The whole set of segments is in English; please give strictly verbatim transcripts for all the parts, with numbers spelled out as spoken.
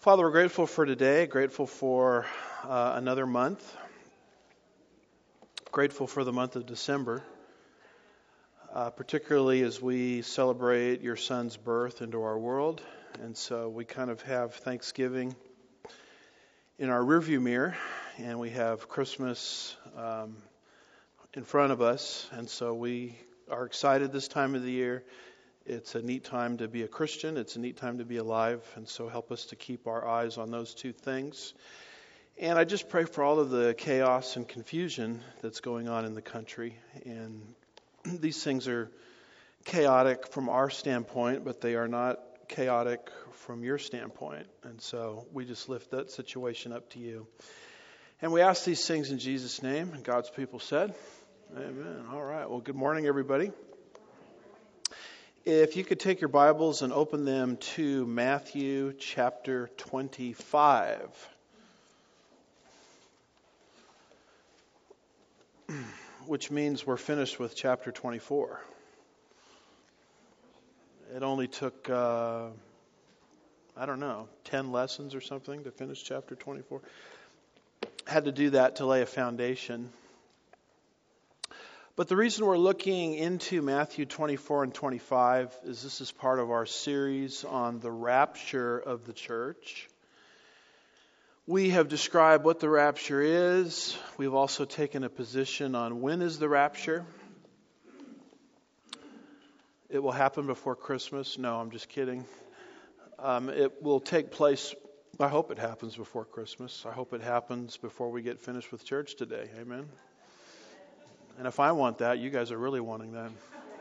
Father, we're grateful for today, grateful for uh, another month, grateful for the month of December, uh, particularly as we celebrate your son's birth into our world. And so we kind of have Thanksgiving in our rearview mirror, and we have Christmas um, in front of us. And so we are excited this time of the year. It's a neat time to be a Christian. It's a neat time to be alive. And so help us to keep our eyes on those two things. And I just pray for all of the chaos and confusion that's going on in the country. And these things are chaotic from our standpoint, but they are not chaotic from your standpoint. And so we just lift that situation up to you. And we ask these things in Jesus' name. And God's people said, amen. All right. Well, good morning, everybody. If you could take your Bibles and open them to Matthew chapter twenty-five. Which means we're finished with chapter twenty-four. It only took, uh, I don't know, ten lessons or something to finish chapter twenty-four. Had to do that to lay a foundation. But the reason we're looking into Matthew twenty-four and twenty-five is this is part of our series on the rapture of the church. We have described what the rapture is. We've also taken a position on when is the rapture. It will happen before Christmas. No, I'm just kidding. Um, it will take place, I hope it happens before Christmas. I hope it happens before we get finished with church today. Amen. And if I want that, you guys are really wanting that.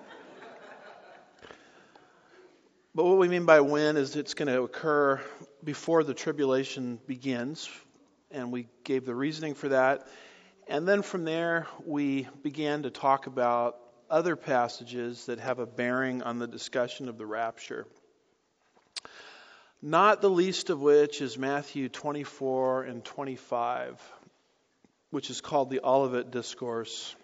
But what we mean by when is it's going to occur before the tribulation begins. And we gave the reasoning for that. And then from there, we began to talk about other passages that have a bearing on the discussion of the rapture. Not the least of which is Matthew twenty-four and twenty-five, which is called the Olivet Discourse.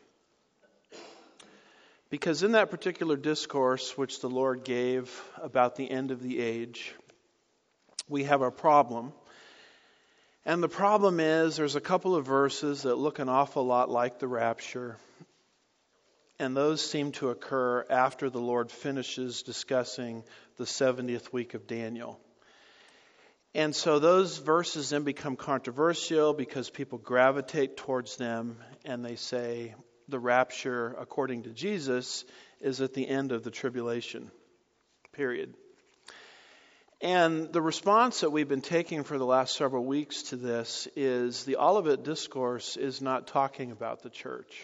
Because in that particular discourse which the Lord gave about the end of the age, we have a problem. And the problem is there's a couple of verses that look an awful lot like the rapture. And those seem to occur after the Lord finishes discussing the seventieth week of Daniel. And so those verses then become controversial because people gravitate towards them and they say, the rapture, according to Jesus, is at the end of the tribulation, period. And the response that we've been taking for the last several weeks to this is the Olivet Discourse is not talking about the church.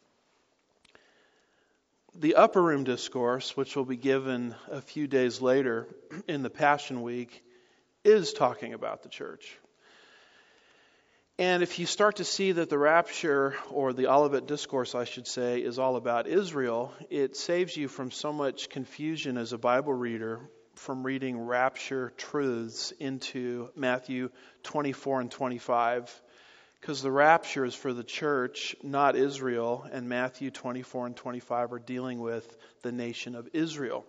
The Upper Room Discourse, which will be given a few days later in the Passion Week, is talking about the church. And if you start to see that the rapture, or the Olivet Discourse, I should say, is all about Israel, it saves you from so much confusion as a Bible reader from reading rapture truths into Matthew twenty-four and twenty-five, because the rapture is for the church, not Israel, and Matthew twenty-four and twenty-five are dealing with the nation of Israel.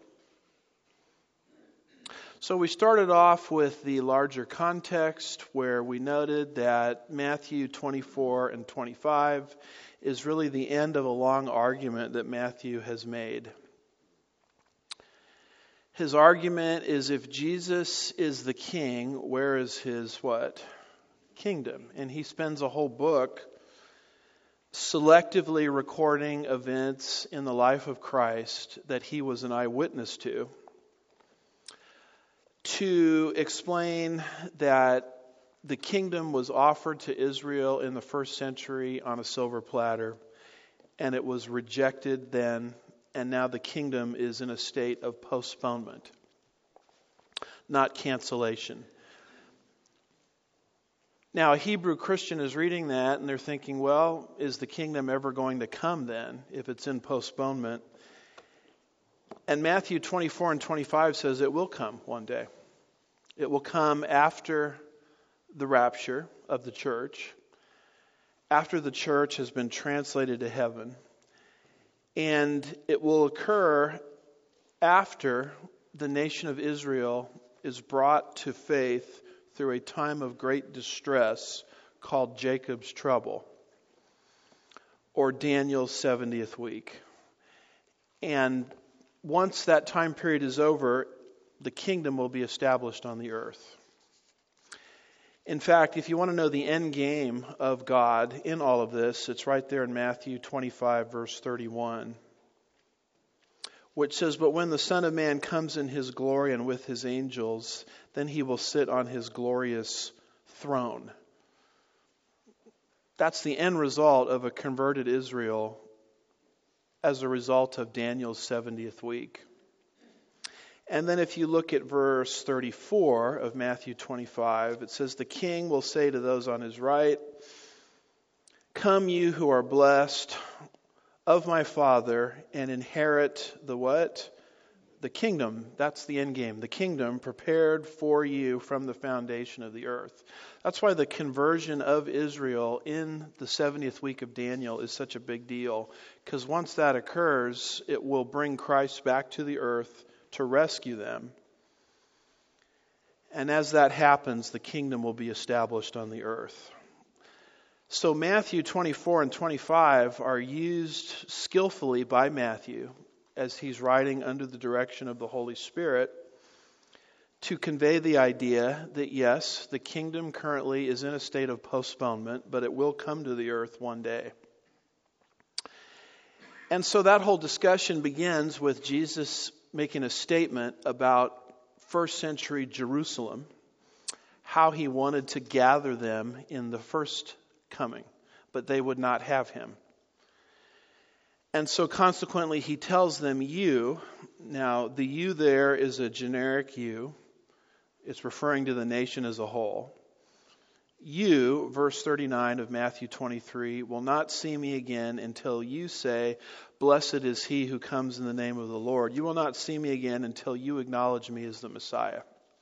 So we started off with the larger context where we noted that Matthew twenty-four and twenty-five is really the end of a long argument that Matthew has made. His argument is if Jesus is the king, where is his what? Kingdom. And he spends a whole book selectively recording events in the life of Christ that he was an eyewitness to, to explain that the kingdom was offered to Israel in the first century on a silver platter, and it was rejected then, and now the kingdom is in a state of postponement, not cancellation. Now, a Hebrew Christian is reading that, and they're thinking, well, is the kingdom ever going to come then, if it's in postponement? And Matthew twenty-four and twenty-five says it will come one day. It will come after the rapture of the church, after the church has been translated to heaven. And it will occur after the nation of Israel is brought to faith through a time of great distress called Jacob's trouble, or Daniel's seventieth week. And once that time period is over, the kingdom will be established on the earth. In fact, if you want to know the end game of God in all of this, it's right there in Matthew twenty-five, verse thirty-one, which says, "But when the Son of Man comes in his glory and with his angels, then he will sit on his glorious throne." That's the end result of a converted Israel as a result of Daniel's seventieth week. And then if you look at verse thirty-four of Matthew twenty-five, it says, "The king will say to those on his right, 'Come you who are blessed of my Father, and inherit the what? The kingdom.'" That's the end game. The kingdom prepared for you from the foundation of the earth. That's why the conversion of Israel in the seventieth week of Daniel is such a big deal. Because once that occurs, it will bring Christ back to the earth to rescue them. And as that happens, the kingdom will be established on the earth. So Matthew twenty-four and twenty-five are used skillfully by Matthew as he's writing under the direction of the Holy Spirit to convey the idea that yes, the kingdom currently is in a state of postponement, but it will come to the earth one day. And so that whole discussion begins with Jesus making a statement about first century Jerusalem, how he wanted to gather them in the first coming, but they would not have him. And so consequently he tells them, you, now the you there is a generic you. It's referring to the nation as a whole. You, verse thirty-nine of Matthew twenty-three, will not see me again until you say, "Blessed is he who comes in the name of the Lord." You will not see me again until you acknowledge me as the Messiah.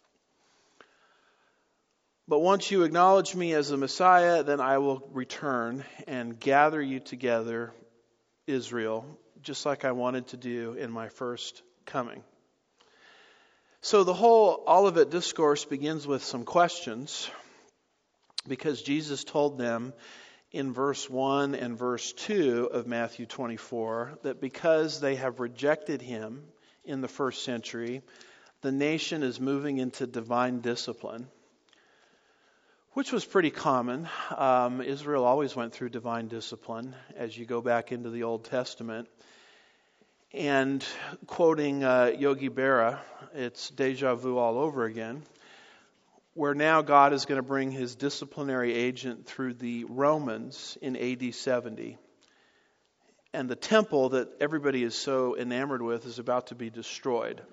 But once you acknowledge me as the Messiah, then I will return and gather you together, Israel, just like I wanted to do in my first coming. So the whole Olivet Discourse begins with some questions, because Jesus told them in verse one and verse two of Matthew twenty-four that because they have rejected him in the first century, the nation is moving into divine discipline, which was pretty common. Um, Israel always went through divine discipline as you go back into the Old Testament. And quoting uh, Yogi Berra, it's deja vu all over again, where now God is going to bring his disciplinary agent through the Romans in A D seventy. And the temple that everybody is so enamored with is about to be destroyed.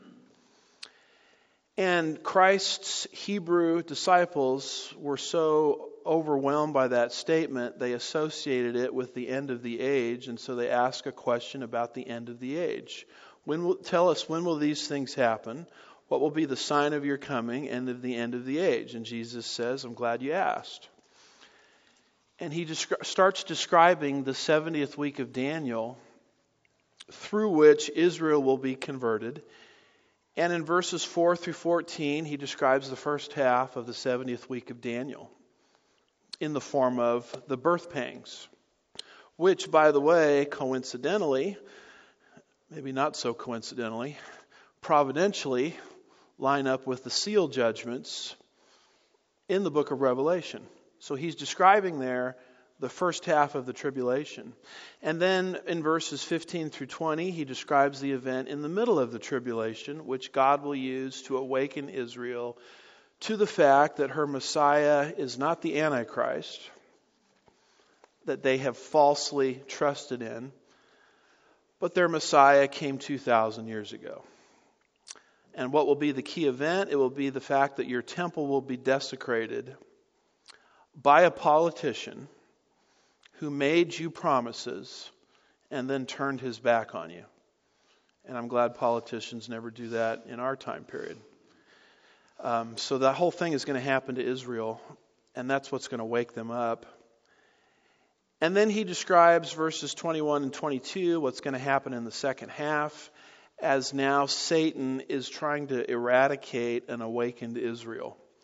And Christ's Hebrew disciples were so overwhelmed by that statement, they associated it with the end of the age, and so they ask a question about the end of the age. When will, tell us, when will these things happen? What will be the sign of your coming and of the end of the age? And Jesus says, I'm glad you asked. And he descri- starts describing the seventieth week of Daniel, through which Israel will be converted. And in verses four through fourteen, he describes the first half of the seventieth week of Daniel in the form of the birth pangs, which, by the way, coincidentally, maybe not so coincidentally, providentially line up with the seal judgments in the book of Revelation. So he's describing there the first half of the tribulation. And then in verses fifteen through twenty, he describes the event in the middle of the tribulation, which God will use to awaken Israel to the fact that her Messiah is not the Antichrist that they have falsely trusted in, but their Messiah came two thousand years ago. And what will be the key event? It will be the fact that your temple will be desecrated by a politician who made you promises and then turned his back on you. And I'm glad politicians never do that in our time period. Um, so that whole thing is going to happen to Israel, and that's what's going to wake them up. And then he describes verses twenty-one and twenty-two, what's going to happen in the second half, as now Satan is trying to eradicate an awakened Israel.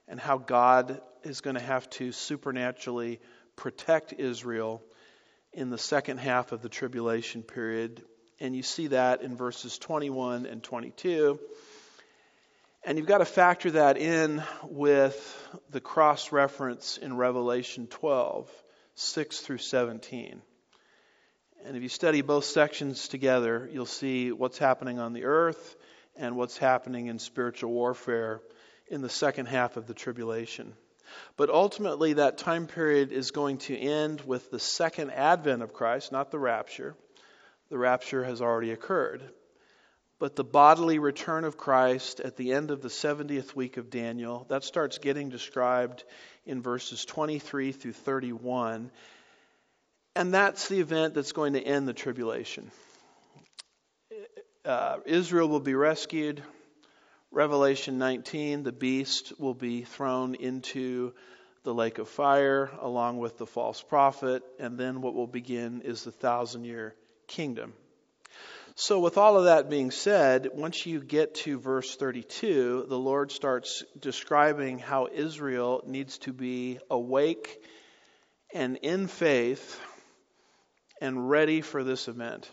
and how God is going to have to supernaturally protect Israel in the second half of the tribulation period. And you see that in verses twenty-one and twenty-two. And you've got to factor that in with the cross-reference in Revelation twelve, six through seventeen. And if you study both sections together, you'll see what's happening on the earth and what's happening in spiritual warfare in the second half of the tribulation. But ultimately, that time period is going to end with the second advent of Christ, not the rapture. The rapture has already occurred. But the bodily return of Christ at the end of the seventieth week of Daniel, that starts getting described in verses twenty-three through thirty-one. And that's the event that's going to end the tribulation. Uh, Israel will be rescued. Revelation nineteen, the beast will be thrown into the lake of fire along with the false prophet. And then what will begin is the thousand-year kingdom. So with all of that being said, once you get to verse thirty-two, the Lord starts describing how Israel needs to be awake and in faith and ready for this event.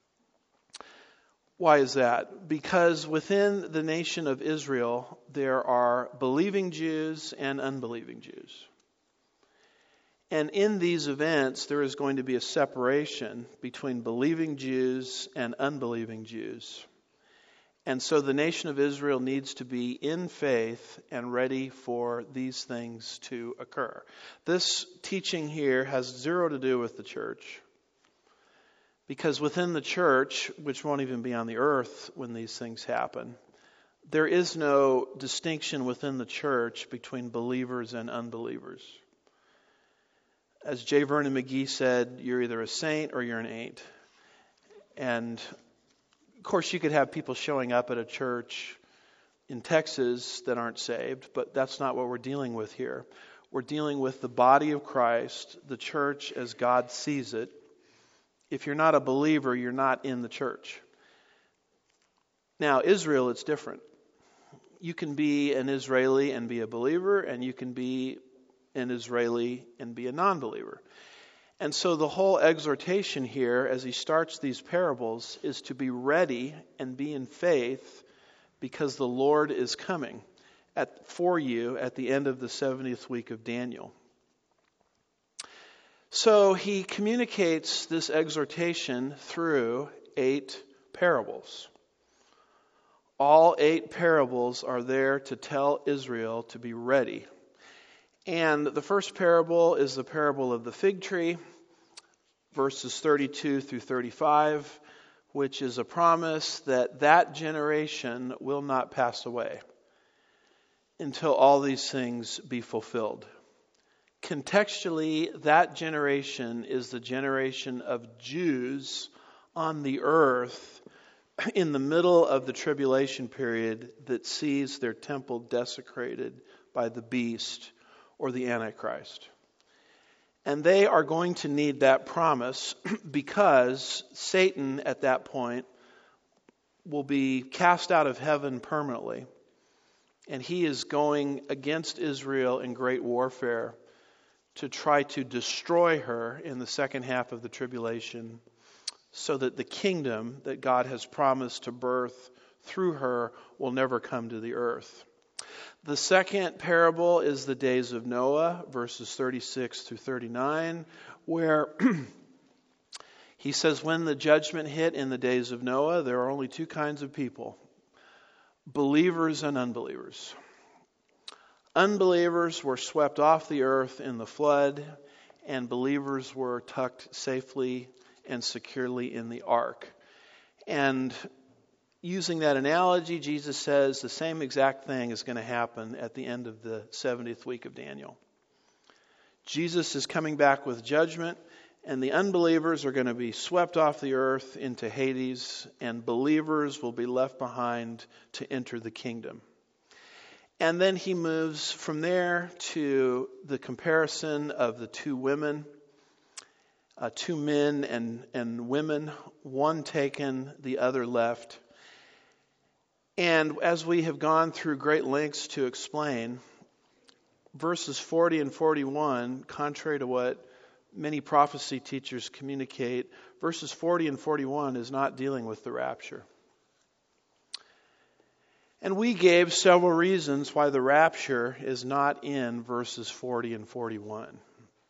Why is that? Because within the nation of Israel, there are believing Jews and unbelieving Jews. And in these events, there is going to be a separation between believing Jews and unbelieving Jews. And so the nation of Israel needs to be in faith and ready for these things to occur. This teaching here has zero to do with the church. Because within the church, which won't even be on the earth when these things happen, there is no distinction within the church between believers and unbelievers. As J. Vernon McGee said, you're either a saint or you're an ain't. And of course, you could have people showing up at a church in Texas that aren't saved, but that's not what we're dealing with here. We're dealing with the body of Christ, the church as God sees it. If you're not a believer, you're not in the church. Now, Israel, it's different. You can be an Israeli and be a believer, and you can be an Israeli and be a non-believer. And so the whole exhortation here, as he starts these parables, is to be ready and be in faith because the Lord is coming at, for you at the end of the seventieth week of Daniel. So he communicates this exhortation through eight parables. All eight parables are there to tell Israel to be ready. And the first parable is the parable of the fig tree, verses thirty-two through thirty-five, which is a promise that that generation will not pass away until all these things be fulfilled. Contextually, that generation is the generation of Jews on the earth in the middle of the tribulation period that sees their temple desecrated by the beast or the Antichrist. And they are going to need that promise because Satan at that point will be cast out of heaven permanently. And he is going against Israel in great warfare to try to destroy her in the second half of the tribulation so that the kingdom that God has promised to birth through her will never come to the earth. The second parable is the days of Noah, verses thirty-six through thirty-nine, where he says when the judgment hit in the days of Noah, there are only two kinds of people, believers and unbelievers. Unbelievers were swept off the earth in the flood, and believers were tucked safely and securely in the ark. And using that analogy, Jesus says the same exact thing is going to happen at the end of the seventieth week of Daniel. Jesus is coming back with judgment, and the unbelievers are going to be swept off the earth into Hades, and believers will be left behind to enter the kingdom. And then he moves from there to the comparison of the two women, uh, two men and, and women, one taken, the other left. And as we have gone through great lengths to explain, verses forty and forty-one, contrary to what many prophecy teachers communicate, verses forty and forty-one is not dealing with the rapture. And we gave several reasons why the rapture is not in verses forty and forty-one.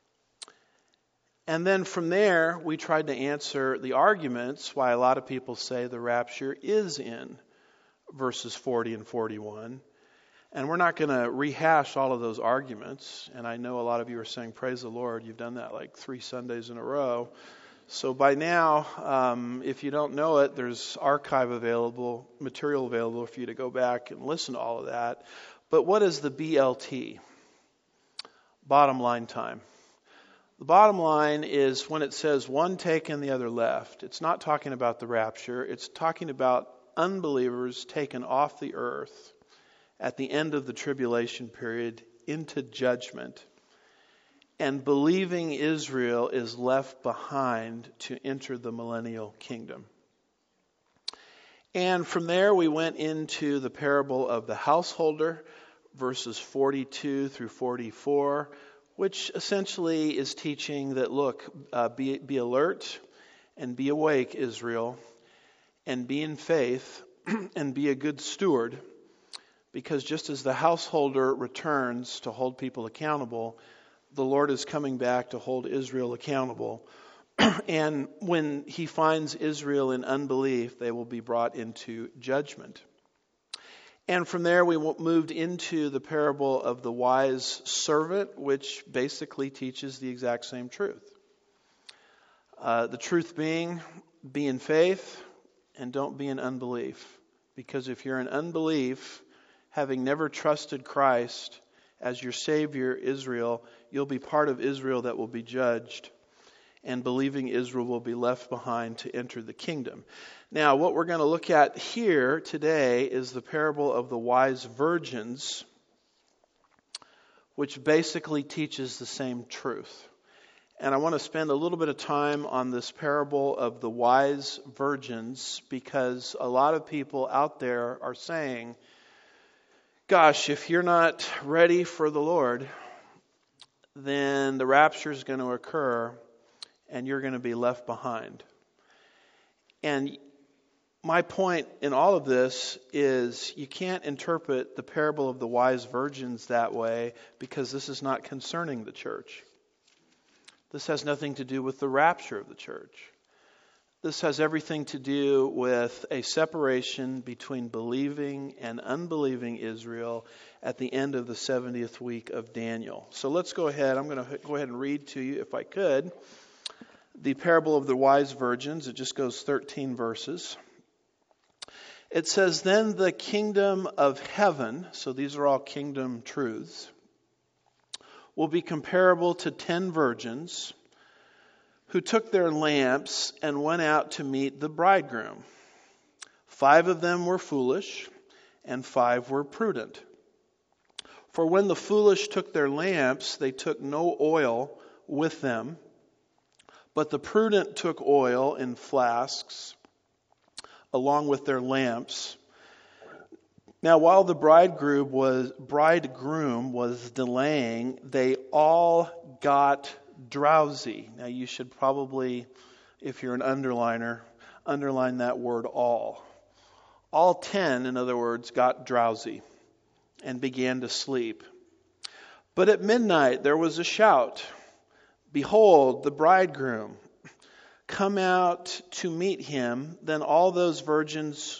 And then from there, we tried to answer the arguments why a lot of people say the rapture is in verses forty and forty-one. And we're not going to rehash all of those arguments. And I know a lot of you are saying, praise the Lord, you've done that like three Sundays in a row. So by now, um, if you don't know it, there's archive available, material available for you to go back and listen to all of that. But what is the B L T? Bottom line time. The bottom line is when it says one taken, the other left. It's not talking about the rapture. It's talking about unbelievers taken off the earth at the end of the tribulation period into judgment. And believing Israel is left behind to enter the millennial kingdom. And from there we went into the parable of the householder, verses forty-two through forty-four, which essentially is teaching that, look, uh, be, be alert and be awake, Israel, and be in faith and be a good steward, because just as the householder returns to hold people accountable, the Lord is coming back to hold Israel accountable. And when he finds Israel in unbelief, they will be brought into judgment. And from there, we moved into the parable of the wise servant, which basically teaches the exact same truth. Uh, the truth being, be in faith and don't be in unbelief. Because if you're in unbelief, having never trusted Christ as your Savior, Israel, you'll be part of Israel that will be judged, and believing Israel will be left behind to enter the kingdom. Now, what we're going to look at here today is the parable of the wise virgins, which basically teaches the same truth. And I want to spend a little bit of time on this parable of the wise virgins, because a lot of people out there are saying, gosh, if you're not ready for the Lord, then the rapture is going to occur and you're going to be left behind. And my point in all of this is you can't interpret the parable of the wise virgins that way, because this is not concerning the church. This has nothing to do with the rapture of the church. This has everything to do with a separation between believing and unbelieving Israel at the end of the seventieth week of Daniel. So let's go ahead. I'm going to go ahead and read to you, if I could, the parable of the wise virgins. It just goes thirteen verses. It says, then the kingdom of heaven, so these are all kingdom truths, will be comparable to ten virgins who took their lamps and went out to meet the bridegroom. Five of them were foolish, and five were prudent. For when the foolish took their lamps, they took no oil with them, but the prudent took oil in flasks along with their lamps. Now while the bridegroom was, bridegroom was delaying, they all got drowsy. Now you should probably, if you're an underliner, underline that word all. All ten, in other words, got drowsy and began to sleep. But at midnight there was a shout, behold, the bridegroom, come out to meet him. Then all those virgins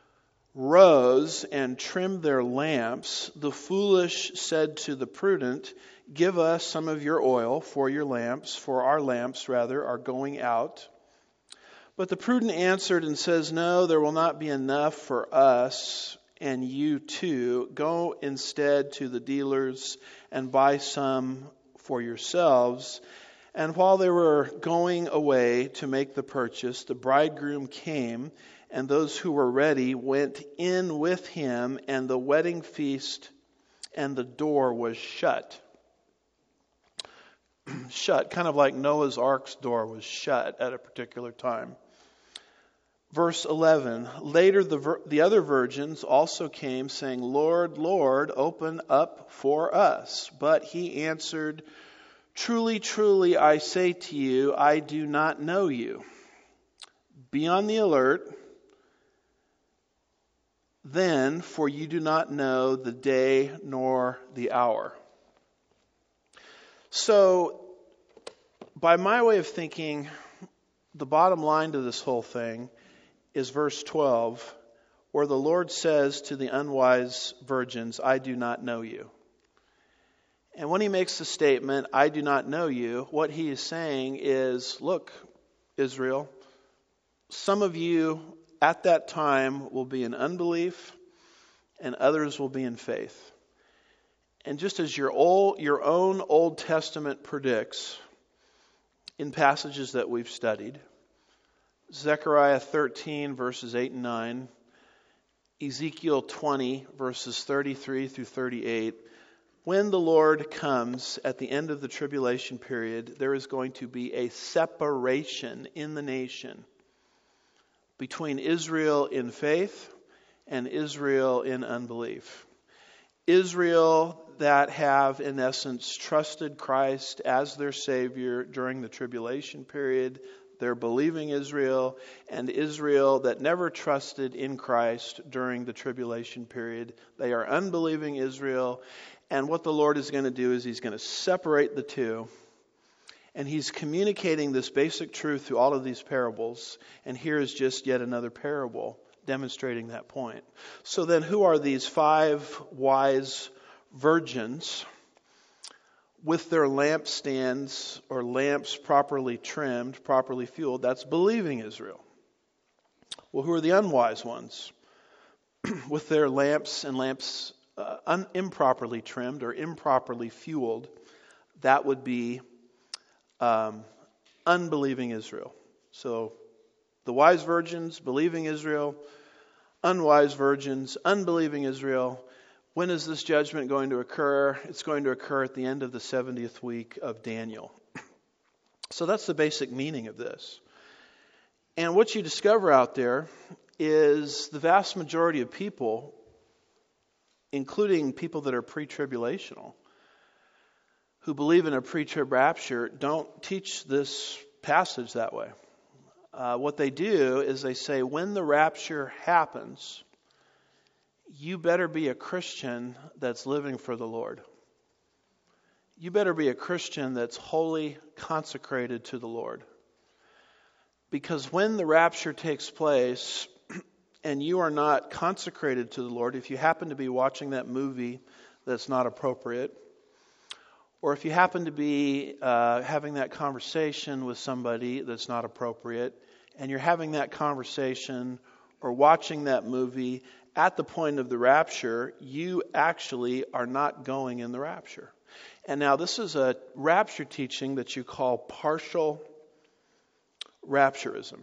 rose and trimmed their lamps. The foolish said to the prudent, give us some of your oil for your lamps, for our lamps, rather, are going out. But the prudent answered and says, no, there will not be enough for us and you too. Go instead to the dealers and buy some for yourselves. And while they were going away to make the purchase, the bridegroom came, and those who were ready went in with him, and the wedding feast and the door was shut. Shut, kind of like Noah's Ark's door was shut at a particular time. Verse eleven, later the, vir- the other virgins also came, saying, Lord, Lord, open up for us. But he answered, Truly, truly, I say to you, I do not know you. Be on the alert, then, for you do not know the day nor the hour. So, by my way of thinking, the bottom line to this whole thing is verse twelve, where the Lord says to the unwise virgins, I do not know you. And when he makes the statement, I do not know you, what he is saying is, look, Israel, some of you at that time will be in unbelief and others will be in faith. And just as your old, your own Old Testament predicts in passages that we've studied, Zechariah thirteen, verses eight and nine, Ezekiel twenty, verses thirty-three through thirty-eight, when the Lord comes at the end of the tribulation period, there is going to be a separation in the nation between Israel in faith and Israel in unbelief. Israel that have, in essence, trusted Christ as their Savior during the tribulation period, they're believing Israel, and Israel that never trusted in Christ during the tribulation period, they are unbelieving Israel. And what the Lord is going to do is he's going to separate the two. And he's communicating this basic truth through all of these parables. And here is just yet another parable demonstrating that point. So then who are these five wise virgins with their lampstands or lamps properly trimmed, properly fueled? That's believing Israel. Well, who are the unwise ones? With their lamps and lamps uh, un- improperly trimmed or improperly fueled, that would be um, unbelieving Israel. So the wise virgins, believing Israel, unwise virgins, unbelieving Israel. When is this judgment going to occur? It's going to occur at the end of the seventieth week of Daniel. So that's the basic meaning of this. And what you discover out there is the vast majority of people, including people that are pre-tribulational, who believe in a pre-trib rapture, don't teach this passage that way. Uh, what they do is they say, when the rapture happens, you better be a Christian that's living for the Lord. You better be a Christian that's wholly consecrated to the Lord. Because when the rapture takes place and you are not consecrated to the Lord, if you happen to be watching that movie that's not appropriate, or if you happen to be uh, having that conversation with somebody that's not appropriate, and you're having that conversation or watching that movie at the point of the rapture, you actually are not going in the rapture. And now this is a rapture teaching that you call partial rapturism.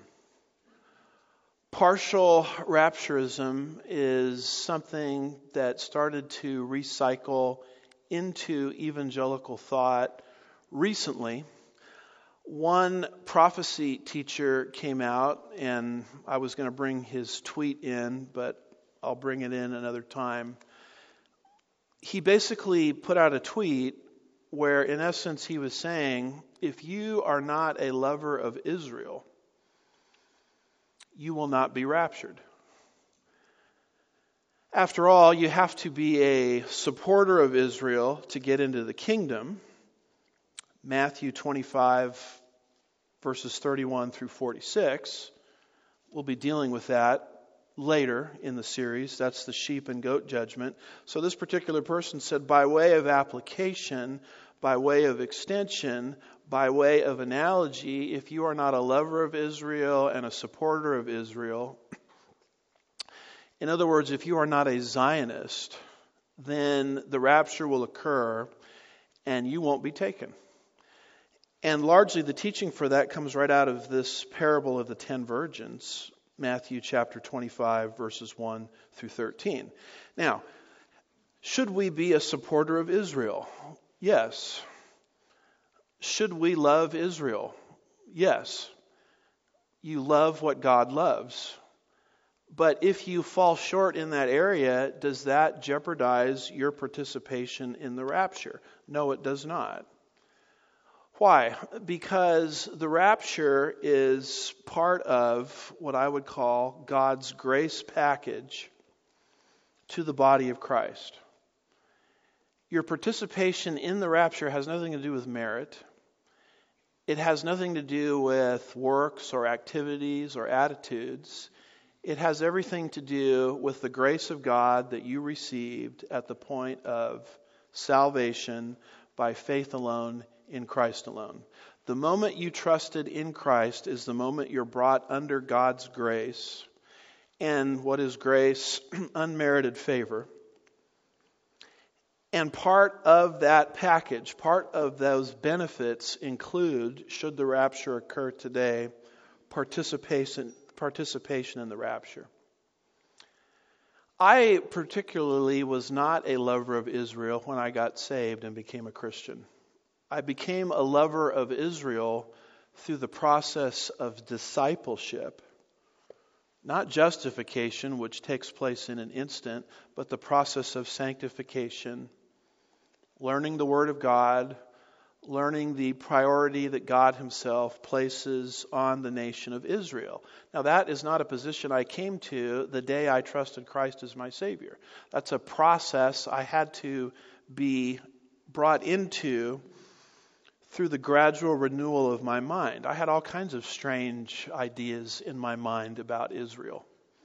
Partial rapturism is something that started to recycle into evangelical thought recently. One prophecy teacher came out, and I was going to bring his tweet in, but I'll bring it in another time. He basically put out a tweet where, in essence, he was saying, if you are not a lover of Israel, you will not be raptured. After all, you have to be a supporter of Israel to get into the kingdom. Matthew twenty-five, verses thirty-one through forty-six. We'll be dealing with that later in the series. That's the sheep and goat judgment. So this particular person said, by way of application, by way of extension, by way of analogy, if you are not a lover of Israel and a supporter of Israel, in other words, if you are not a Zionist, then the rapture will occur and you won't be taken. And largely the teaching for that comes right out of this parable of the ten virgins, Matthew chapter twenty-five, verses one through thirteen. Now, should we be a supporter of Israel? Yes. Should we love Israel? Yes. You love what God loves. But if you fall short in that area, does that jeopardize your participation in the rapture? No, it does not. Why? Because the rapture is part of what I would call God's grace package to the body of Christ. Your participation in the rapture has nothing to do with merit. It has nothing to do with works or activities or attitudes. It has everything to do with the grace of God that you received at the point of salvation by faith alone in Christ alone. The moment you trusted in Christ is the moment you're brought under God's grace. And what is grace? Unmerited favor. And part of that package, part of those benefits include, should the rapture occur today, participation participation in the rapture. I particularly was not a lover of Israel when I got saved and became a Christian. I became a lover of Israel through the process of discipleship, not justification, which takes place in an instant, but the process of sanctification, learning the Word of God, learning the priority that God Himself places on the nation of Israel. Now, that is not a position I came to the day I trusted Christ as my Savior. That's a process I had to be brought into through the gradual renewal of my mind. I had all kinds of strange ideas in my mind about Israel.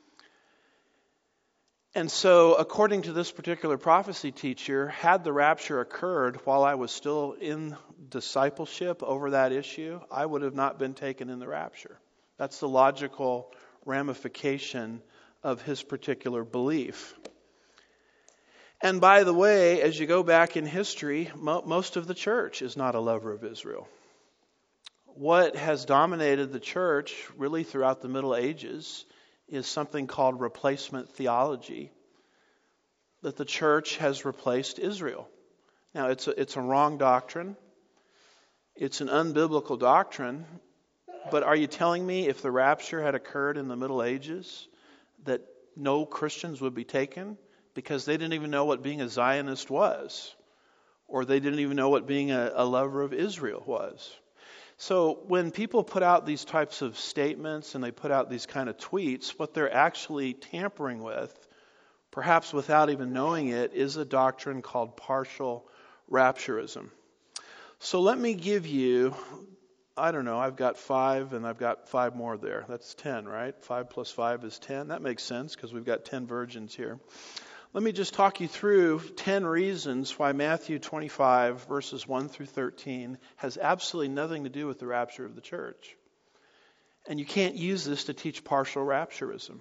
And so, according to this particular prophecy teacher, had the rapture occurred while I was still in discipleship over that issue, I would have not been taken in the rapture. That's the logical ramification of his particular belief. And by the way, as you go back in history, mo- most of the church is not a lover of Israel. What has dominated the church really throughout the Middle Ages is something called replacement theology, that the church has replaced Israel. Now, it's a, it's a wrong doctrine. It's an unbiblical doctrine. But are you telling me if the rapture had occurred in the Middle Ages that no Christians would be taken because they didn't even know what being a Zionist was, or they didn't even know what being a, a lover of Israel was? So when people put out these types of statements and they put out these kind of tweets, what they're actually tampering with, perhaps without even knowing it, is a doctrine called partial rapturism. So let me give you, I don't know, I've got five and I've got five more there. That's ten, right? Five plus five is ten. That makes sense because we've got ten virgins here. Let me just talk you through ten reasons why Matthew twenty-five, verses one through thirteen, has absolutely nothing to do with the rapture of the church. And you can't use this to teach partial rapturism.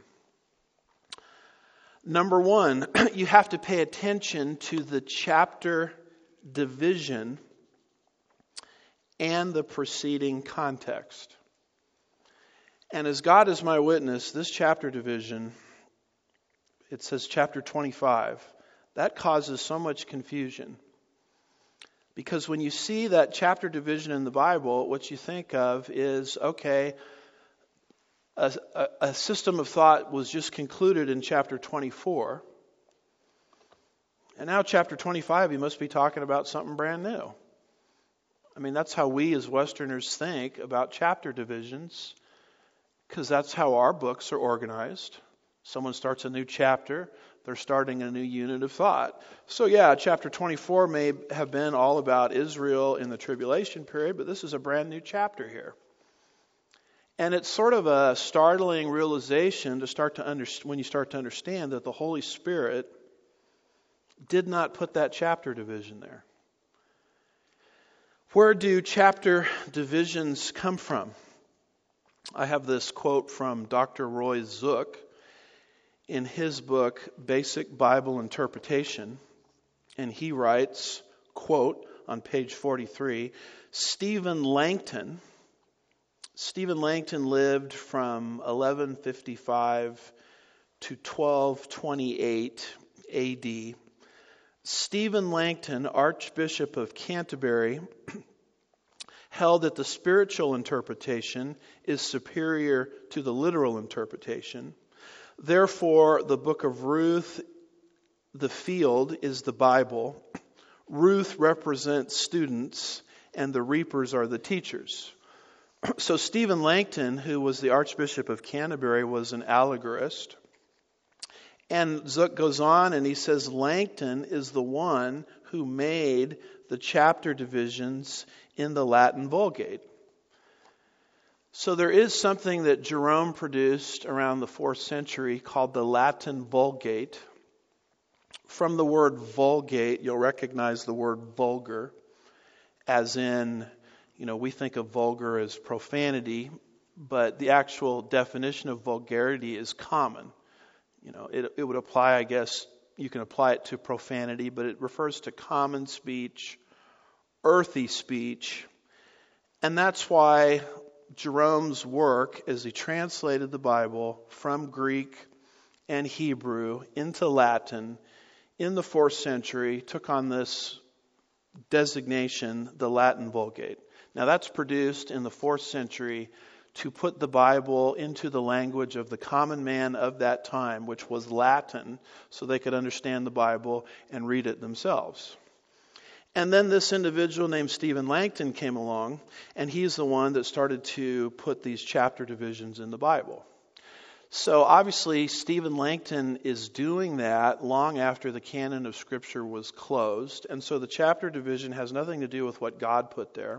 Number one, you have to pay attention to the chapter division and the preceding context. And as God is my witness, this chapter division, it says chapter twenty-five. That causes so much confusion. Because when you see that chapter division in the Bible, what you think of is, okay, a, a, a system of thought was just concluded in chapter twenty-four. And now chapter twenty-five, he must be talking about something brand new. I mean, that's how we as Westerners think about chapter divisions, because that's how our books are organized. Someone starts a new chapter, they're starting a new unit of thought. So yeah, chapter twenty-four may have been all about Israel in the tribulation period, but this is a brand new chapter here. And it's sort of a startling realization to start to under, when you start to understand that the Holy Spirit did not put that chapter division there. Where do chapter divisions come from? I have this quote from Doctor Roy Zook in his book, Basic Bible Interpretation. And he writes, quote, on page forty-three, Stephen Langton, Stephen Langton lived from eleven fifty-five to twelve twenty-eight A D. Stephen Langton, Archbishop of Canterbury, held that the spiritual interpretation is superior to the literal interpretation. Therefore, the book of Ruth, the field, is the Bible. Ruth represents students, and the reapers are the teachers. So Stephen Langton, who was the Archbishop of Canterbury, was an allegorist. And Zook goes on and he says Langton is the one who made the chapter divisions in the Latin Vulgate. So there is something that Jerome produced around the fourth century called the Latin Vulgate. From the word vulgate, you'll recognize the word vulgar, as in, you know, we think of vulgar as profanity, but the actual definition of vulgarity is common. You know, it, it would apply, I guess, you can apply it to profanity, but it refers to common speech, earthy speech. And that's why Jerome's work, as he translated the Bible from Greek and Hebrew into Latin in the fourth century, took on this designation, the Latin Vulgate. Now that's produced in the fourth century to put the Bible into the language of the common man of that time, which was Latin, so they could understand the Bible and read it themselves. And then this individual named Stephen Langton came along, and he's the one that started to put these chapter divisions in the Bible. So obviously Stephen Langton is doing that long after the canon of Scripture was closed, and so the chapter division has nothing to do with what God put there.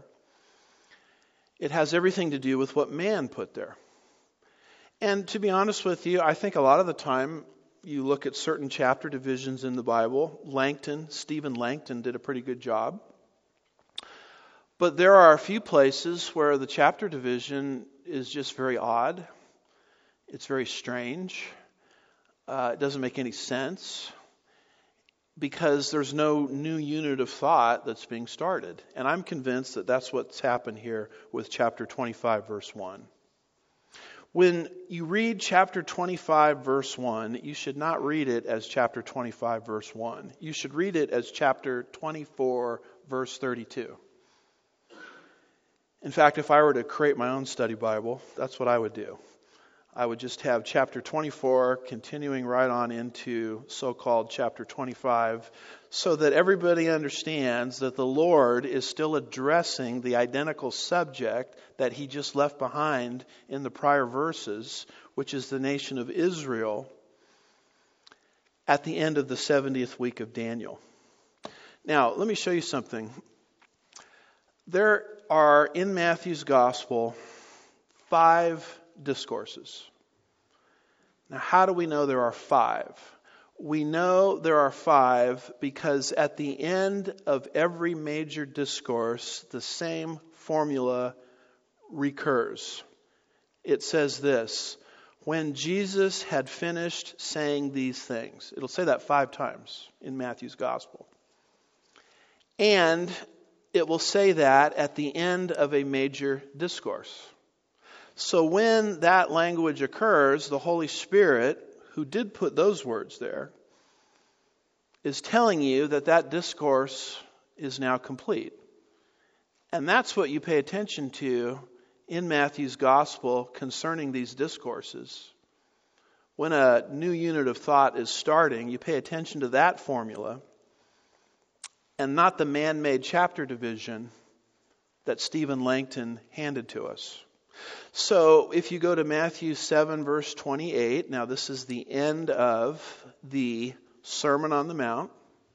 It has everything to do with what man put there. And to be honest with you, I think a lot of the time you look at certain chapter divisions in the Bible. Langton, Stephen Langton did a pretty good job. But there are a few places where the chapter division is just very odd. It's very strange. Uh, it doesn't make any sense, because there's no new unit of thought that's being started. And I'm convinced that that's what's happened here with chapter twenty-five, verse one. When you read chapter twenty-five, verse one, you should not read it as chapter twenty-five, verse one. You should read it as chapter twenty-four, verse thirty-two. In fact, if I were to create my own study Bible, that's what I would do. I would just have chapter twenty-four continuing right on into so-called chapter twenty-five, so that everybody understands that the Lord is still addressing the identical subject that he just left behind in the prior verses, which is the nation of Israel, at the end of the seventieth week of Daniel. Now, let me show you something. There are, in Matthew's gospel, five discourses. Now, how do we know there are five? We know there are five because at the end of every major discourse, the same formula recurs. It says this: when Jesus had finished saying these things. It'll say that five times in Matthew's gospel. And it will say that at the end of a major discourse. So when that language occurs, the Holy Spirit, who did put those words there, is telling you that that discourse is now complete. And that's what you pay attention to in Matthew's gospel concerning these discourses. When a new unit of thought is starting, you pay attention to that formula and not the man-made chapter division that Stephen Langton handed to us. So if you go to Matthew seven, verse twenty-eight, now this is the end of the Sermon on the Mount.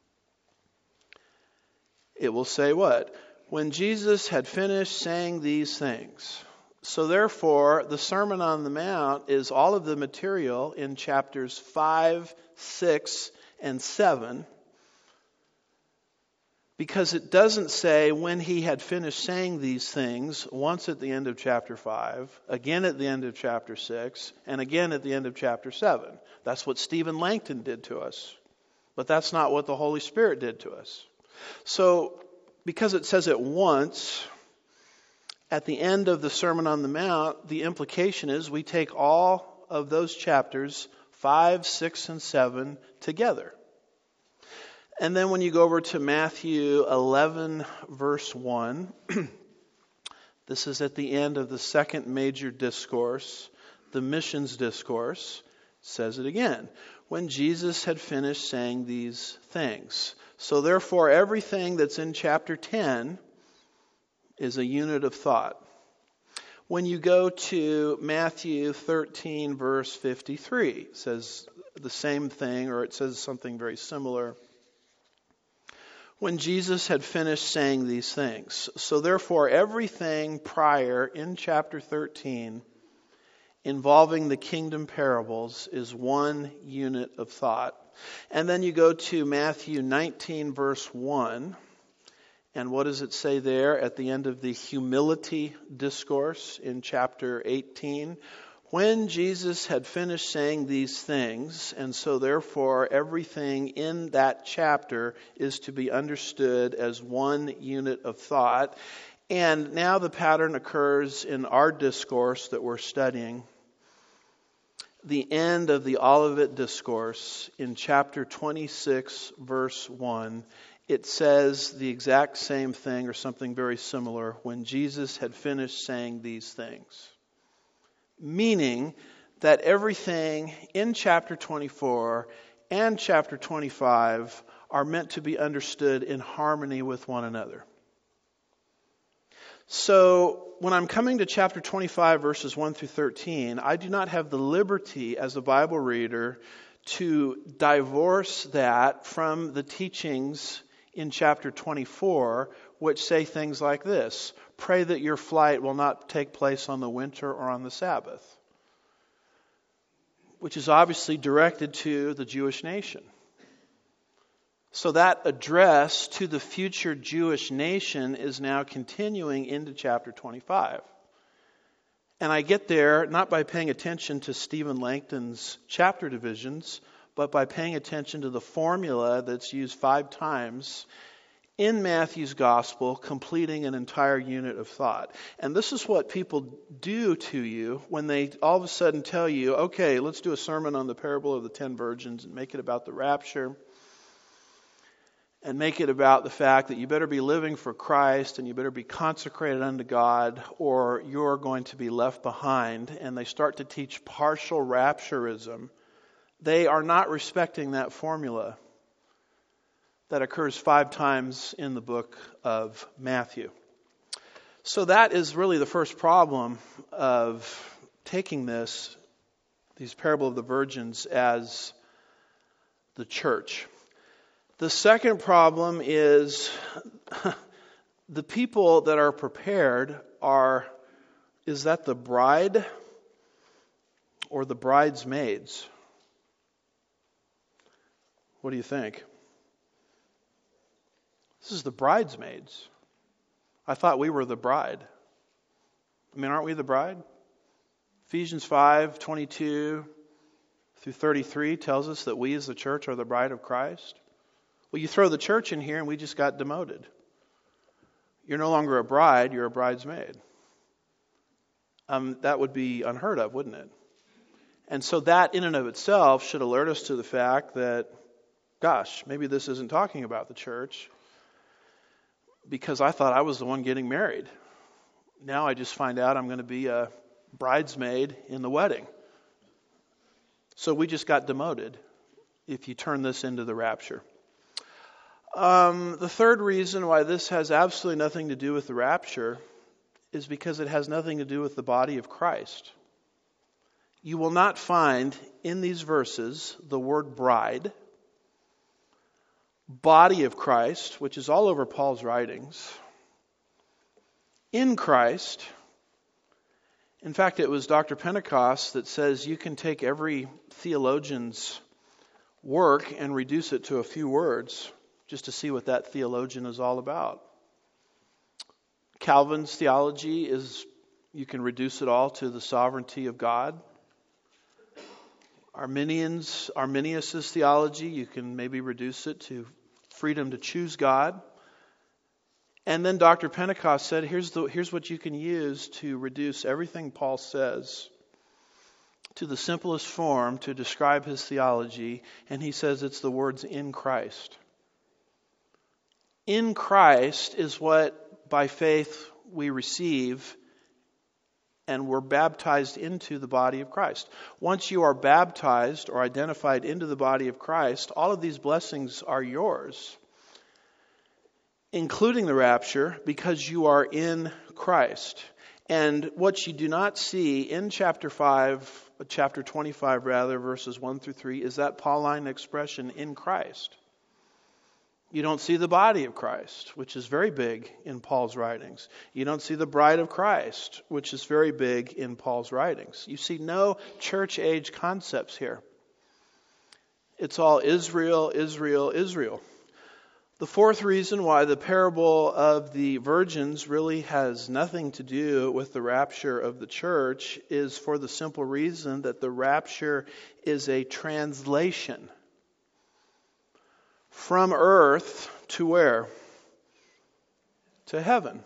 It will say what? When Jesus had finished saying these things. So therefore, the Sermon on the Mount is all of the material in chapters five, six, and seven. Because it doesn't say when he had finished saying these things once at the end of chapter five, again at the end of chapter six, and again at the end of chapter seven. That's what Stephen Langton did to us. But that's not what the Holy Spirit did to us. So, because it says it once at the end of the Sermon on the Mount, the implication is we take all of those chapters, five, six, and seven, together. And then when you go over to Matthew eleven, verse one, this is at the end of the second major discourse, the missions discourse. says it again. When Jesus had finished saying these things. So therefore, everything that's in chapter ten is a unit of thought. When you go to Matthew thirteen, verse fifty-three, it says the same thing, or it says something very similar. When Jesus had finished saying these things. So therefore, everything prior in chapter thirteen involving the kingdom parables is one unit of thought. And then you go to Matthew nineteen, verse one. And what does it say there at the end of the humility discourse in chapter eighteen? When Jesus had finished saying these things, and so therefore everything in that chapter is to be understood as one unit of thought. And now the pattern occurs in our discourse that we're studying. The end of the Olivet Discourse in chapter twenty-six, verse one. It says the exact same thing or something very similar when Jesus had finished saying these things. Meaning that everything in chapter twenty-four and chapter twenty-five are meant to be understood in harmony with one another. So when I'm coming to chapter twenty-five, verses one through thirteen, I do not have the liberty as a Bible reader to divorce that from the teachings in chapter twenty-four, which say things like this: pray that your flight will not take place on the winter or on the Sabbath, which is obviously directed to the Jewish nation. So that address to the future Jewish nation is now continuing into chapter twenty-five. And I get there not by paying attention to Stephen Langton's chapter divisions, but by paying attention to the formula that's used five times in Matthew's gospel, completing an entire unit of thought. And this is what people do to you when they all of a sudden tell you, okay, let's do a sermon on the parable of the ten virgins and make it about the rapture. And make it about the fact that you better be living for Christ and you better be consecrated unto God or you're going to be left behind. And they start to teach partial rapturism. They are not respecting that formula that occurs five times in the book of Matthew. So that is really the first problem of taking this, these parable of the virgins, as the church. The second problem is the people that are prepared are, is that the bride or the bridesmaids? What do you think? This is the bridesmaids. I thought we were the bride. I mean, aren't we the bride? Ephesians five, twenty-two through thirty-three tells us that we as the church are the bride of Christ. Well, you throw the church in here and we just got demoted. You're no longer a bride, you're a bridesmaid. Um, that would be unheard of, wouldn't it? And so that in and of itself should alert us to the fact that, gosh, maybe this isn't talking about the church, because I thought I was the one getting married. Now I just find out I'm going to be a bridesmaid in the wedding. So we just got demoted if you turn this into the rapture. Um, the third reason why this has absolutely nothing to do with the rapture is because it has nothing to do with the body of Christ. You will not find in these verses the word bride, body of Christ, which is all over Paul's writings, in Christ. In fact, it was Doctor Pentecost that says you can take every theologian's work and reduce it to a few words just to see what that theologian is all about. Calvin's theology is, you can reduce it all to the sovereignty of God. Arminians, Arminius' theology, you can maybe reduce it to freedom to choose God. And then Doctor Pentecost said, here's the here's what you can use to reduce everything Paul says to the simplest form to describe his theology. And he says it's the words in Christ. In Christ is what by faith we receive and we're baptized into the body of Christ. Once you are baptized or identified into the body of Christ, all of these blessings are yours, including the rapture, because you are in Christ. And what you do not see in chapter five, chapter twenty-five rather, verses one through three, is that Pauline expression, in Christ. You don't see the body of Christ, which is very big in Paul's writings. You don't see the bride of Christ, which is very big in Paul's writings. You see no church age concepts here. It's all Israel, Israel, Israel. The fourth reason why the parable of the virgins really has nothing to do with the rapture of the church is for the simple reason that the rapture is a translation from earth to where? To heaven.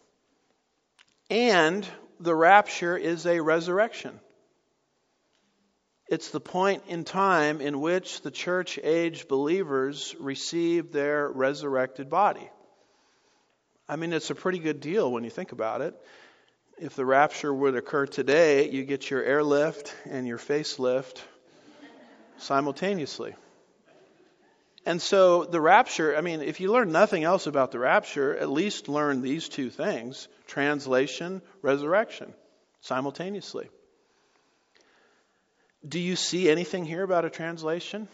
And the rapture is a resurrection. It's the point in time in which the church-age believers receive their resurrected body. I mean, it's a pretty good deal when you think about it. If the rapture would occur today, you get your airlift and your facelift simultaneously. And so the rapture, I mean, if you learn nothing else about the rapture, at least learn these two things: translation, resurrection, simultaneously. Do you see anything here about a translation?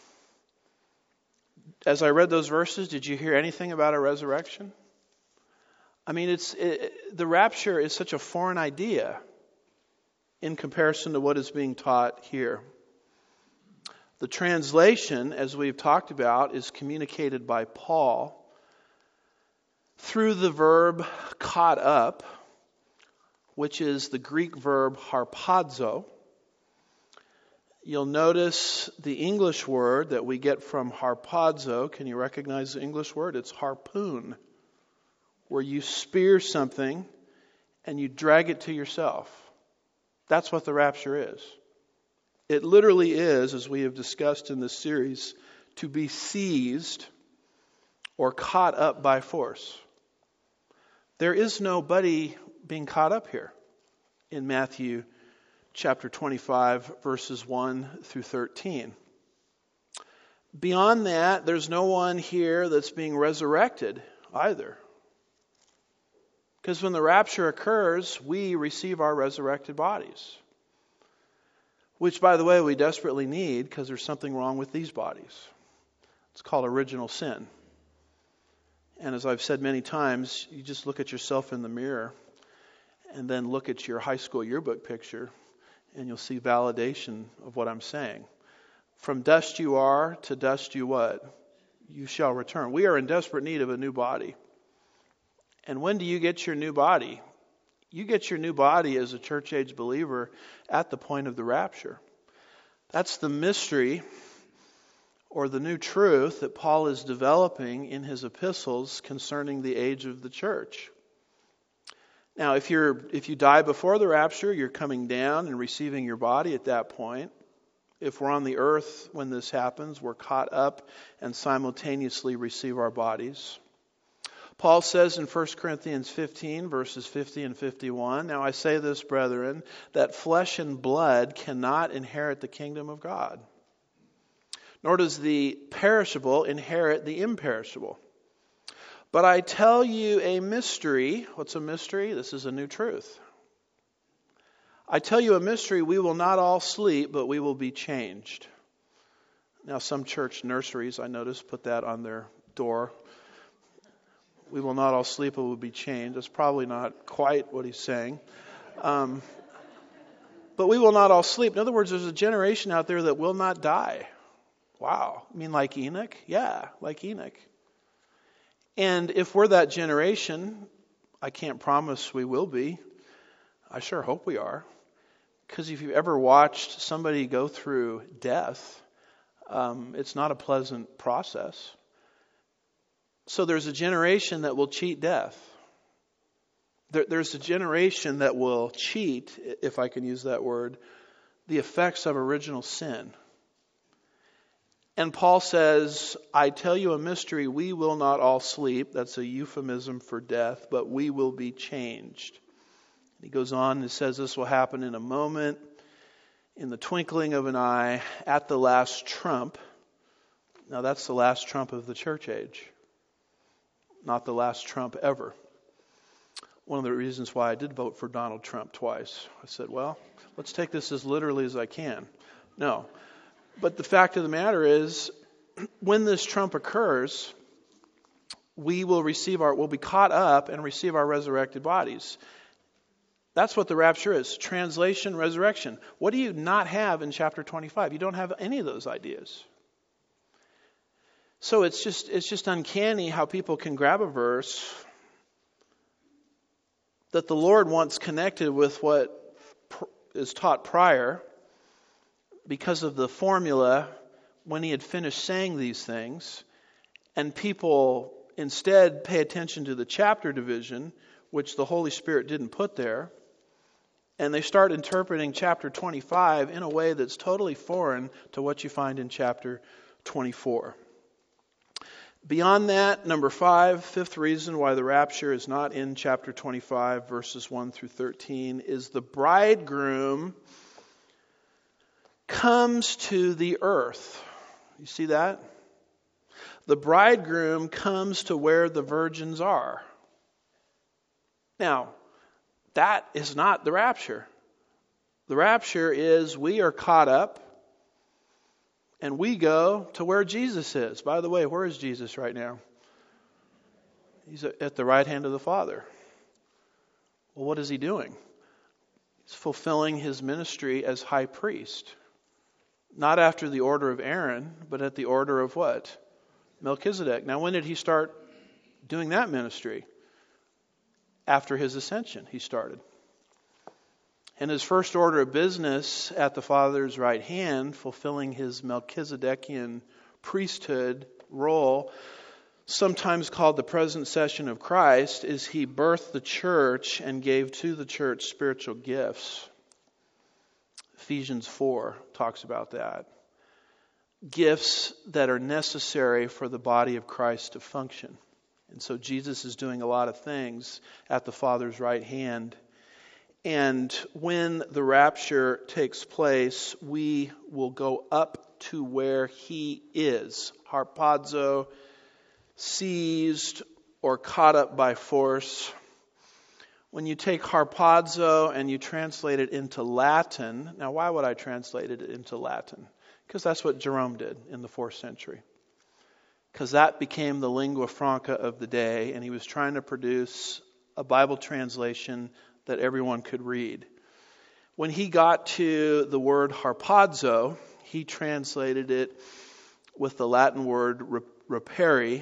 As I read those verses, did you hear anything about a resurrection? I mean, it's it, the rapture is such a foreign idea in comparison to what is being taught here. The translation, as we've talked about, is communicated by Paul through the verb caught up, which is the Greek verb harpazo. You'll notice the English word that we get from harpazo. Can you recognize the English word? It's harpoon, where you spear something and you drag it to yourself. That's what the rapture is. It literally is, as we have discussed in this series, to be seized or caught up by force. There is nobody being caught up here in Matthew chapter twenty-five, verses one through thirteen. Beyond that, there's no one here that's being resurrected either. Because when the rapture occurs, we receive our resurrected bodies. Which, by the way, we desperately need because there's something wrong with these bodies. It's called original sin. And as I've said many times, you just look at yourself in the mirror and then look at your high school yearbook picture and you'll see validation of what I'm saying. From dust you are, to dust you what? You shall return. We are in desperate need of a new body. And when do you get your new body? You get your new body as a church-age believer at the point of the rapture. That's the mystery or the new truth that Paul is developing in his epistles concerning the age of the church. Now, if you're if you die before the rapture, you're coming down and receiving your body at that point. If we're on the earth when this happens, we're caught up and simultaneously receive our bodies. Paul says in First Corinthians fifteen, verses fifty and fifty-one, "Now I say this, brethren, that flesh and blood cannot inherit the kingdom of God, nor does the perishable inherit the imperishable. But I tell you a mystery." What's a mystery? This is a new truth. "I tell you a mystery, we will not all sleep, but we will be changed." Now some church nurseries, I noticed, put that on their door. We will not all sleep, but will be changed. That's probably not quite what he's saying. Um, but we will not all sleep. In other words, there's a generation out there that will not die. Wow. I mean, like Enoch? Yeah, like Enoch. And if we're that generation, I can't promise we will be. I sure hope we are. Because if you've ever watched somebody go through death, um, it's not a pleasant process. So there's a generation that will cheat death. There, there's a generation that will cheat, if I can use that word, the effects of original sin. And Paul says, "I tell you a mystery, we will not all sleep." That's a euphemism for death, but we will be changed. He goes on and says this will happen in a moment, in the twinkling of an eye, at the last trump. Now that's the last trump of the church age, not the last trump ever. One of the reasons why I did vote for Donald Trump twice. I said, well, let's take this as literally as I can. No. But the fact of the matter is, when this trump occurs, we will receive our, we'll be caught up and receive our resurrected bodies. That's what the rapture is. Translation, resurrection. What do you not have in chapter twenty-five? You don't have any of those ideas. So it's just it's just uncanny how people can grab a verse that the Lord wants connected with what is taught prior because of the formula when he had finished saying these things, and people instead pay attention to the chapter division, which the Holy Spirit didn't put there, and they start interpreting chapter twenty-five in a way that's totally foreign to what you find in chapter twenty-four. Beyond that, number five, fifth reason why the rapture is not in chapter twenty-five, verses one through thirteen, is the bridegroom comes to the earth. You see that? The bridegroom comes to where the virgins are. Now, that is not the rapture. The rapture is we are caught up and we go to where Jesus is. By the way, where is Jesus right now? He's at the right hand of the Father. Well, what is he doing? He's fulfilling his ministry as high priest. Not after the order of Aaron, but at the order of what? Melchizedek. Now, when did he start doing that ministry? After his ascension, he started. And his first order of business at the Father's right hand, fulfilling his Melchizedekian priesthood role, sometimes called the present session of Christ, is he birthed the church and gave to the church spiritual gifts. Ephesians four talks about that. Gifts that are necessary for the body of Christ to function. And so Jesus is doing a lot of things at the Father's right hand. And when the rapture takes place, we will go up to where he is. Harpazo, seized or caught up by force. When you take harpazo and you translate it into Latin, now why would I translate it into Latin? Because that's what Jerome did in the fourth century. Because that became the lingua franca of the day, and he was trying to produce a Bible translation that everyone could read. When he got to the word harpazo, he translated it with the Latin word reperi.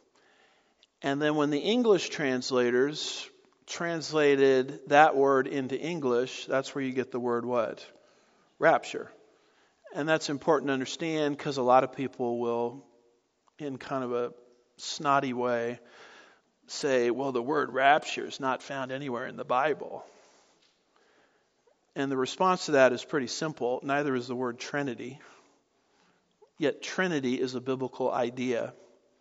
And then when the English translators translated that word into English, that's where you get the word what? Rapture. And that's important to understand because a lot of people will, in kind of a snotty way, say, well, the word rapture is not found anywhere in the Bible. And the response to that is pretty simple. Neither is the word Trinity. Yet Trinity is a biblical idea.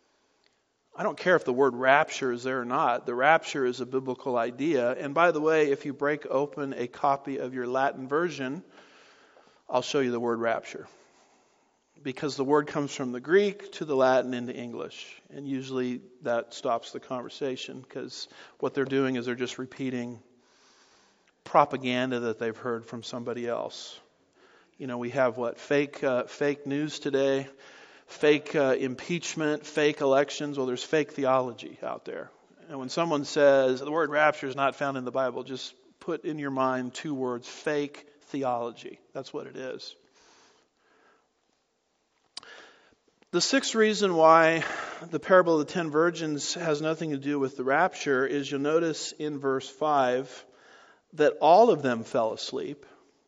I don't care if the word rapture is there or not. The rapture is a biblical idea. And by the way, if you break open a copy of your Latin version, I'll show you the word rapture. Because the word comes from the Greek to the Latin into English. And usually that stops the conversation because what they're doing is they're just repeating propaganda that they've heard from somebody else. You know, we have what? Fake uh, fake news today, fake uh, impeachment, fake elections. Well, there's fake theology out there. And when someone says the word rapture is not found in the Bible, just put in your mind two words, fake theology. That's what it is. The sixth reason why the parable of the ten virgins has nothing to do with the rapture is you'll notice in verse five that all of them fell asleep.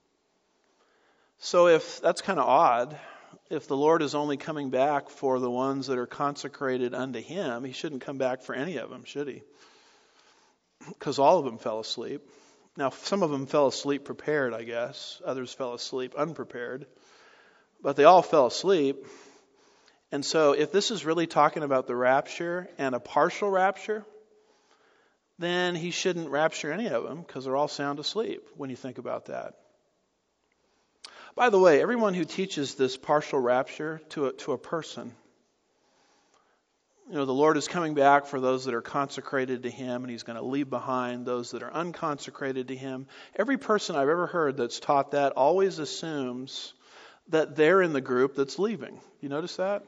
So if that's kind of odd, if the Lord is only coming back for the ones that are consecrated unto him, he shouldn't come back for any of them, should he? Because all of them fell asleep. Now, some of them fell asleep prepared, I guess. Others fell asleep unprepared. But they all fell asleep. And so if this is really talking about the rapture and a partial rapture, then he shouldn't rapture any of them because they're all sound asleep when you think about that. By the way, everyone who teaches this partial rapture to a, to a person, you know, the Lord is coming back for those that are consecrated to Him, and He's going to leave behind those that are unconsecrated to Him. Every person I've ever heard that's taught that always assumes that they're in the group that's leaving. You notice that?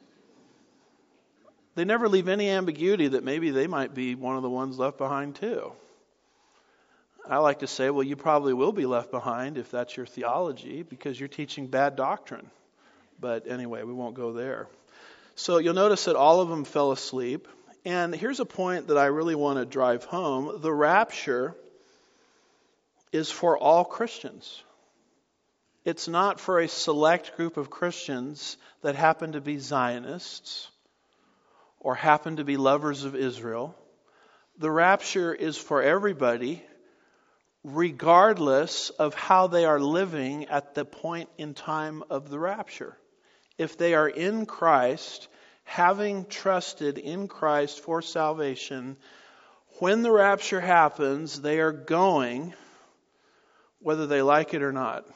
They never leave any ambiguity that maybe they might be one of the ones left behind too. I like to say, well, you probably will be left behind if that's your theology because you're teaching bad doctrine. But anyway, we won't go there. So you'll notice that all of them fell asleep. And here's a point that I really want to drive home. The rapture is for all Christians. It's not for a select group of Christians that happen to be Zionists or happen to be lovers of Israel. The rapture is for everybody, regardless of how they are living at the point in time of the rapture. If they are in Christ, having trusted in Christ for salvation, when the rapture happens, they are going, whether they like it or not.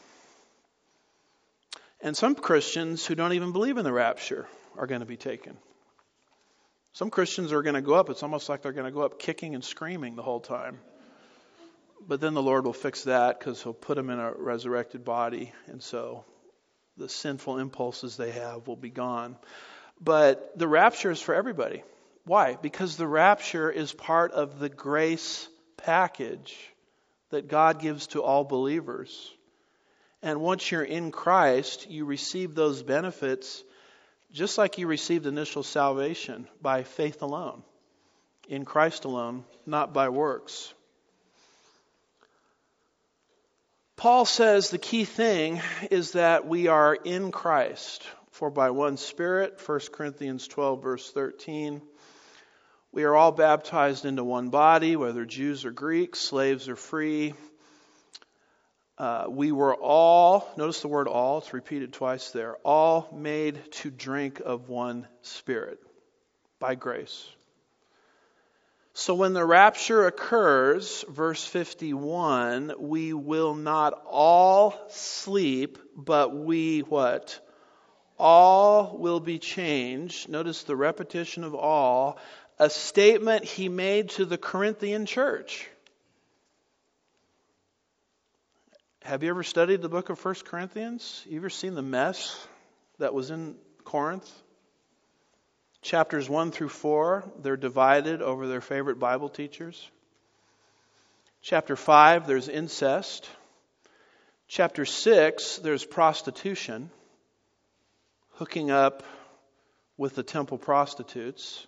And some Christians who don't even believe in the rapture are going to be taken. Some Christians are going to go up. It's almost like they're going to go up kicking and screaming the whole time. But then the Lord will fix that because He'll put them in a resurrected body. And so the sinful impulses they have will be gone. But the rapture is for everybody. Why? Because the rapture is part of the grace package that God gives to all believers. And once you're in Christ, you receive those benefits just like you received initial salvation by faith alone, in Christ alone, not by works. Paul says the key thing is that we are in Christ. For by one Spirit, First Corinthians twelve, verse thirteen, we are all baptized into one body, whether Jews or Greeks, slaves or free. Uh, we were all, notice the word all, it's repeated twice there, all made to drink of one Spirit by grace. So when the rapture occurs, verse fifty-one, we will not all sleep, but we what? All will be changed. Notice the repetition of all, a statement he made to the Corinthian church. Have you ever studied the book of First Corinthians? You ever seen the mess that was in Corinth? Chapters one through four, they're divided over their favorite Bible teachers. Chapter five, there's incest. Chapter six, there's prostitution, hooking up with the temple prostitutes.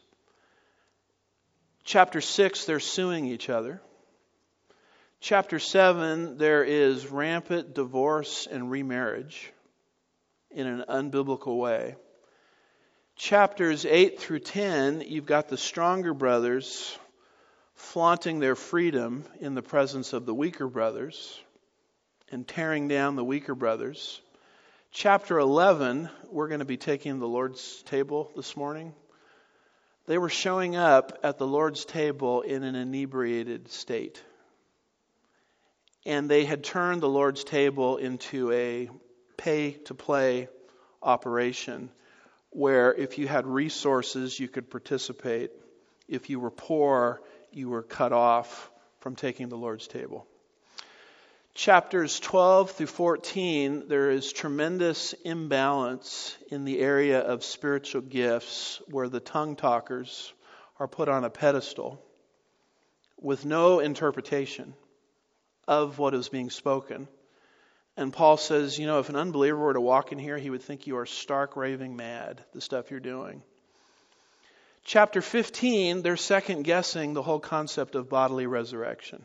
Chapter six, they're suing each other. Chapter seven, there is rampant divorce and remarriage in an unbiblical way. Chapters eight through ten, you've got the stronger brothers flaunting their freedom in the presence of the weaker brothers and tearing down the weaker brothers. Chapter eleven, we're going to be taking the Lord's table this morning. They were showing up at the Lord's table in an inebriated state. And they had turned the Lord's table into a pay-to-play operation where if you had resources, you could participate. If you were poor, you were cut off from taking the Lord's table. Chapters twelve through fourteen, there is tremendous imbalance in the area of spiritual gifts where the tongue talkers are put on a pedestal with no interpretation of what is being spoken. And Paul says, you know, if an unbeliever were to walk in here, he would think you are stark raving mad, the stuff you're doing. Chapter fifteen, they're second guessing the whole concept of bodily resurrection,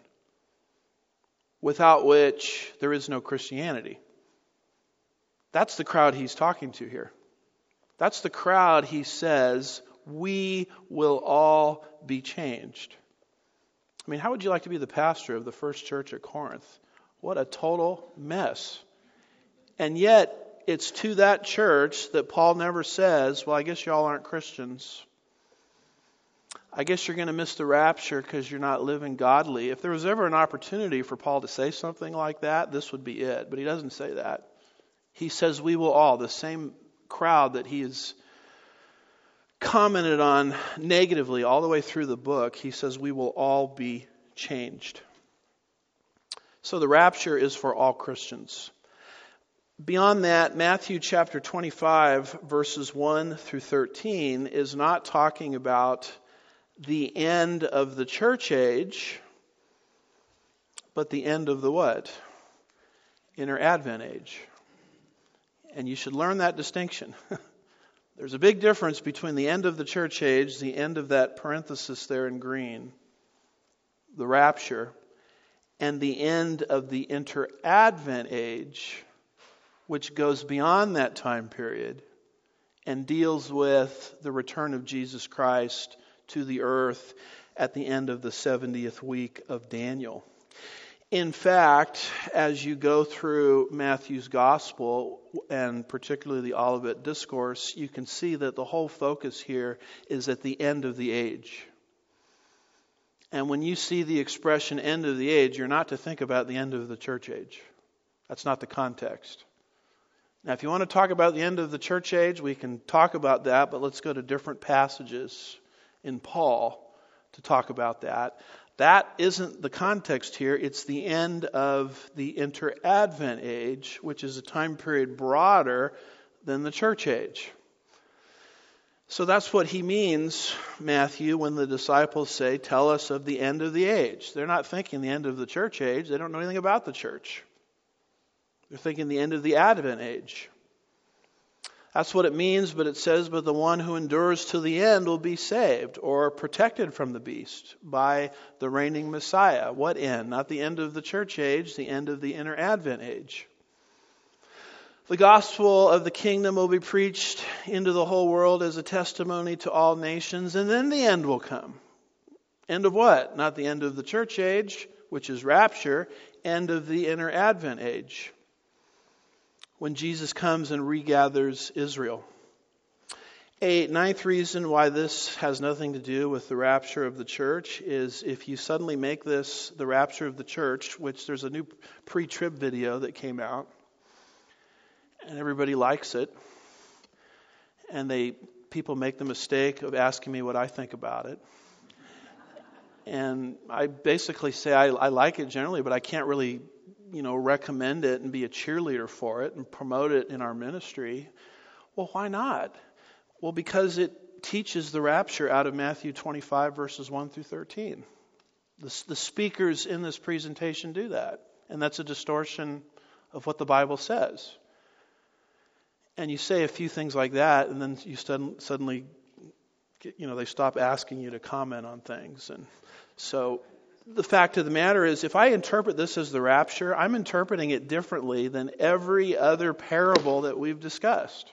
without which there is no Christianity. That's the crowd he's talking to here. That's the crowd he says, we will all be changed. I mean, how would you like to be the pastor of the first church at Corinth? What a total mess. And yet, it's to that church that Paul never says, well, I guess y'all aren't Christians. I guess you're going to miss the rapture because you're not living godly. If there was ever an opportunity for Paul to say something like that, this would be it. But he doesn't say that. He says we will all, the same crowd that he has commented on negatively all the way through the book, he says we will all be changed. So the rapture is for all Christians. Beyond that, Matthew chapter twenty-five, verses one through thirteen, is not talking about the end of the church age, but the end of the what? Inner Advent age. And you should learn that distinction. There's a big difference between the end of the church age, the end of that parenthesis there in green, the rapture, and the end of the inter-Advent age, which goes beyond that time period and deals with the return of Jesus Christ to the earth at the end of the seventieth week of Daniel. In fact, as you go through Matthew's gospel, and particularly the Olivet Discourse, you can see that the whole focus here is at the end of the age. And when you see the expression end of the age, you're not to think about the end of the church age. That's not the context. Now, if you want to talk about the end of the church age, we can talk about that, but let's go to different passages in Paul to talk about that. That isn't the context here. It's the end of the inter-Advent age, which is a time period broader than the church age. So that's what he means, Matthew, when the disciples say, tell us of the end of the age. They're not thinking the end of the church age. They don't know anything about the church. They're thinking the end of the Advent age. That's what it means, but it says, but the one who endures to the end will be saved or protected from the beast by the reigning Messiah. What end? Not the end of the church age, the end of the inner Advent age. The gospel of the kingdom will be preached into the whole world as a testimony to all nations, and then the end will come. End of what? Not the end of the church age, which is rapture, end of the inner Advent age, when Jesus comes and regathers Israel. A ninth reason why this has nothing to do with the rapture of the church is if you suddenly make this the rapture of the church, which there's a new pre-trib video that came out, and everybody likes it, and they people make the mistake of asking me what I think about it. And I basically say I, I like it generally, but I can't really you know, recommend it and be a cheerleader for it and promote it in our ministry. Well, why not? Well, because it teaches the rapture out of Matthew twenty-five, verses one through thirteen. The, the speakers in this presentation do that. And that's a distortion of what the Bible says. And you say a few things like that, and then you sudden, suddenly, get, you know, they stop asking you to comment on things. And so the fact of the matter is, if I interpret this as the rapture, I'm interpreting it differently than every other parable that we've discussed.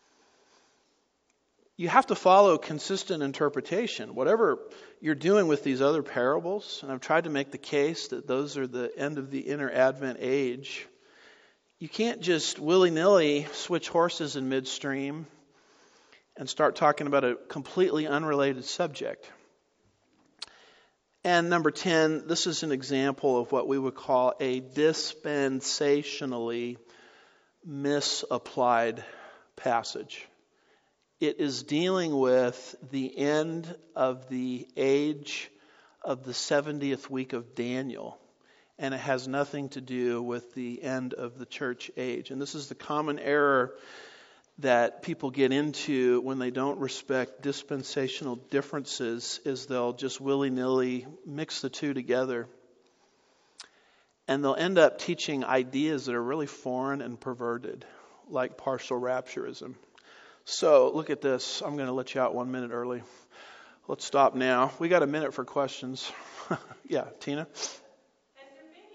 You have to follow consistent interpretation. Whatever you're doing with these other parables, and I've tried to make the case that those are the end of the inner Advent age, you can't just willy-nilly switch horses in midstream and start talking about a completely unrelated subject. And number ten, this is an example of what we would call a dispensationally misapplied passage. It is dealing with the end of the age of the seventieth week of Daniel, and it has nothing to do with the end of the church age. And this is the common error that people get into when they don't respect dispensational differences, is they'll just willy-nilly mix the two together. And they'll end up teaching ideas that are really foreign and perverted, like partial rapturism. So, look at this. I'm going to let you out one minute early. Let's stop now. We got a minute for questions. Yeah, Tina?